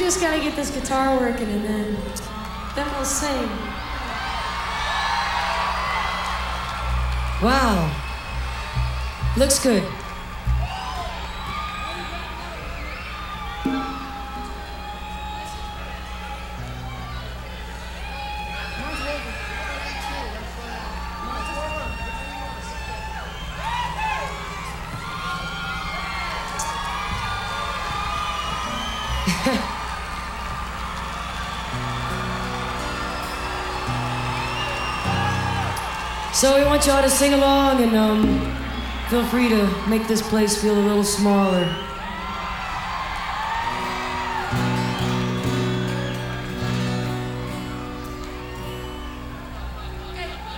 just gotta get this guitar working and then we'll sing. Wow. Looks good. So we want y'all to sing along and feel free to make this place feel a little smaller.